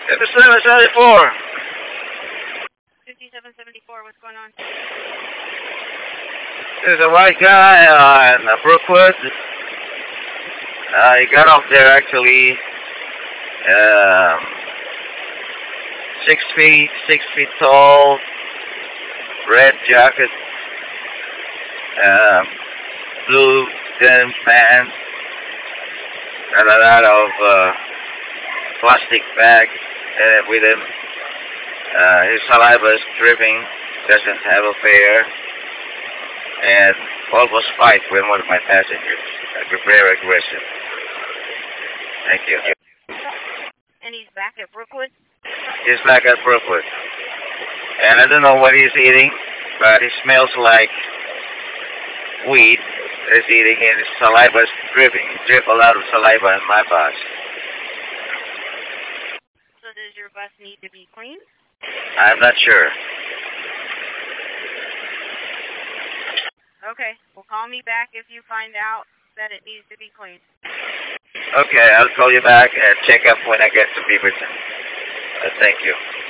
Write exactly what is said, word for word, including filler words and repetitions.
fifty-seven seventy-four. fifty-seven seventy-four, what's going on? There's a white guy on uh, Brookwood. Uh, he got off there actually. Um, six feet, six feet tall, red jacket, um, blue denim pants, and a lot of uh, plastic bag uh, with him. Uh, his saliva is dripping, doesn't have a fare, and almost fight with one of my passengers. Uh, very aggressive. Thank you. And he's back at Brookwood? He's back at Brookwood. And I don't know what he's eating, but it smells like weed. He's eating and his saliva is dripping. Drip a lot of saliva in my bus. So does your bus need to be cleaned? I'm not sure. Okay, well call me back if you find out that it needs to be cleaned. Okay, I'll call you back and check up when I get to Beaverton. Uh, thank you.